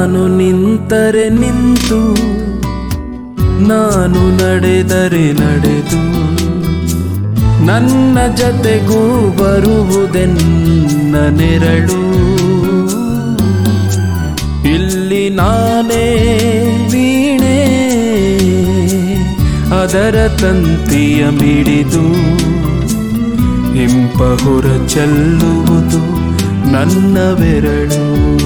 ನಾನು ನಿಂತರೆ ನಿಂತು, ನಾನು ನಡೆದರೆ ನಡೆದು, ನನ್ನ ಜತೆಗೂ ಬರುವುದೆನ್ನ ನೆರಳು. ಇಲ್ಲಿ ನಾನೇ ವೀಣೆ, ಅದರ ತಂತಿಯ ಮಿಡಿದು ಇಂಪ ಹೊರ ಚೆಲ್ಲುವುದು ನನ್ನ ಬೆರಳು.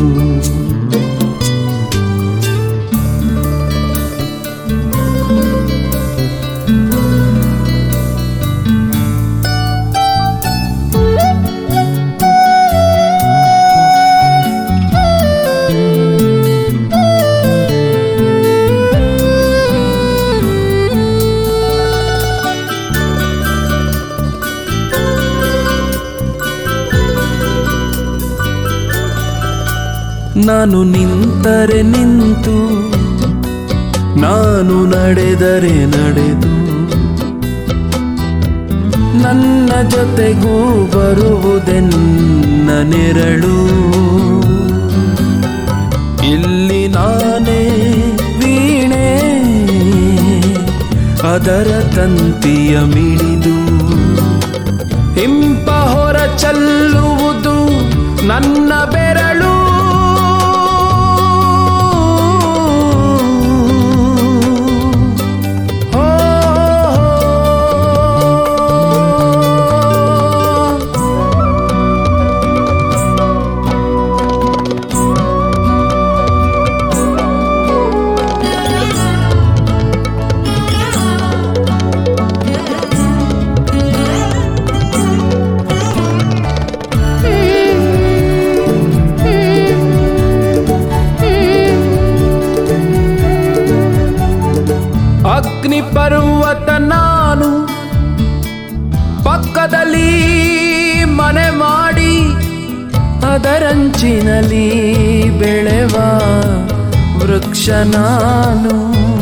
ನಾನು ನಿಂತರೆ ನಿಂತು, ನಾನು ನಡೆದರೆ ನಡೆದು, ನನ್ನ ಜೊತೆಗೂ ಬರುವುದೆನ್ನ ನೆರಳು. ಇಲ್ಲಿ ನಾನೇ ವೀಣೆ, ಅದರ ತಂತಿಯ ಮಿಡಿದು ಇಂಪ ಹೊರ ಚೆಲ್ಲುವುದು ನನ್ನ ಬೆರಳು. ಅಗ್ನಿ ಪರ್ವತ ನಾನು, ಪಕ್ಕದಲ್ಲಿ ಮನೆ ಮಾಡಿ, ಅದರಂಚಿನಲ್ಲಿ ಬೆಳೆವ ವೃಕ್ಷ ನಾನು.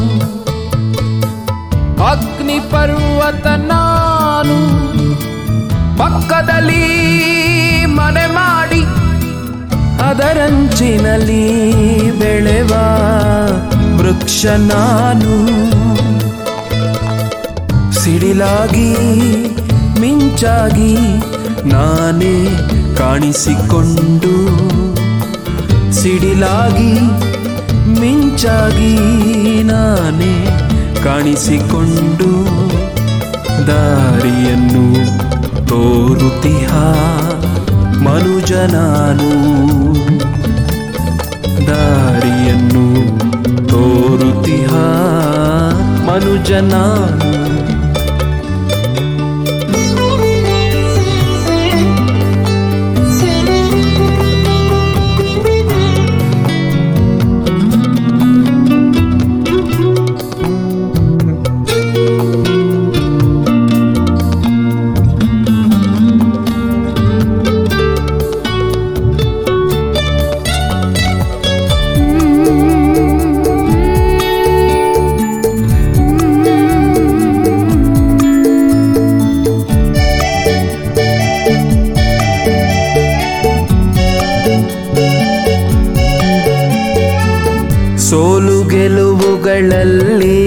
ಅಗ್ನಿ ಪರ್ವತ ನಾನು, ಪಕ್ಕದಲ್ಲಿ ಮನೆ ಮಾಡಿ, ಅದರಂಚಿನಲ್ಲಿ ಬೆಳೆವ ವೃಕ್ಷ ನಾನು. ಸಿಡಿಲಾಗಿ ಮಿಂಚಾಗಿ ನಾನೇ ಕಾಣಿಸಿಕೊಂಡು, ಸಿಡಿಲಾಗಿ ಮಿಂಚಾಗಿ ನಾನೇ ಕಾಣಿಸಿಕೊಂಡು, ದಾರಿಯನ್ನು ತೋರುತ್ತಿಹ ಮನುಜ ನಾನು. ದಾರಿಯನ್ನು ತೋರುತ್ತಿಹ ಮನುಜ ನಾನು. ಸೋಲು ಗೆಲುವುಗಳಲ್ಲಿ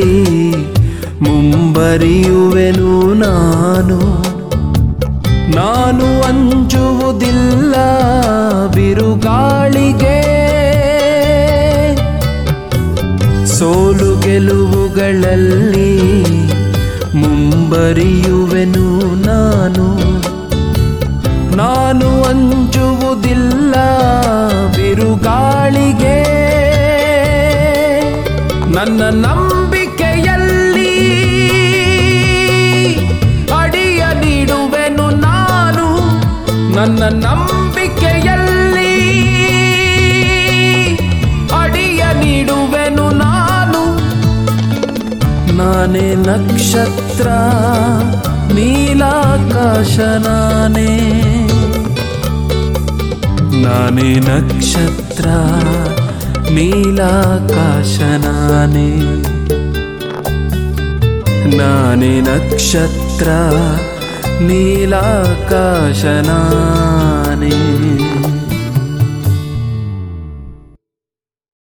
ಮುಂಬರಿಯುವೆನು ನಾನು. ನಾನು ಅಂಜುವುದಿಲ್ಲ ಬಿರುಗಾಳಿಗೆ. ಸೋಲು ಗೆಲುವುಗಳಲ್ಲಿ ಮುಂಬರಿಯುವೆನು ನಾನು. ನಾನು ಅಂಜುವುದಿಲ್ಲ ಬಿರುಗಾಳಿಗೆ. ನನ್ನ ನಂಬಿಕೆಯಲ್ಲಿ ಅಡಿಯ ನೀಡುವೆನು ನಾನು. ನನ್ನ ನಂಬಿಕೆಯಲ್ಲಿ ಅಡಿಯ ನೀಡುವೆನು ನಾನು. ನಾನೇ ನಕ್ಷತ್ರ ನೀಲಾಕಾಶ ನಾನೇ. ನಾನೇ ನಕ್ಷತ್ರ ನೀಲಾಕಾಶ ನಾನೇ. ನಾನೇ ನಕ್ಷತ್ರ ನೀಲಾಕಾಶ ನಾನೇ.